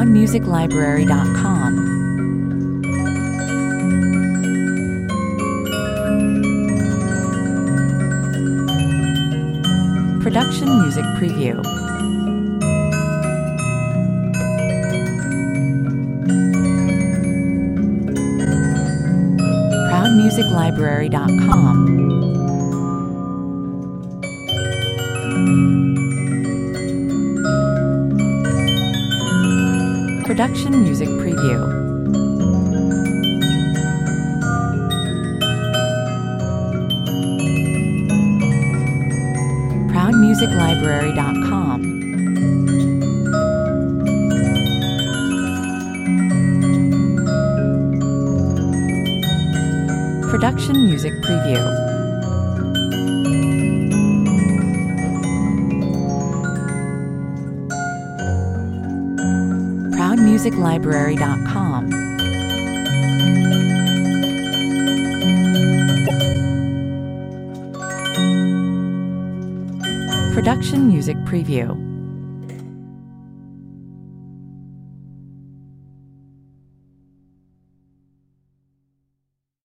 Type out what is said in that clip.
ProudMusicLibrary.com. Production Music Preview. ProudMusicLibrary.com. Production Music Preview. ProudMusicLibrary.com. Production Music Preview. ProudMusicLibrary.com. Production Music Preview.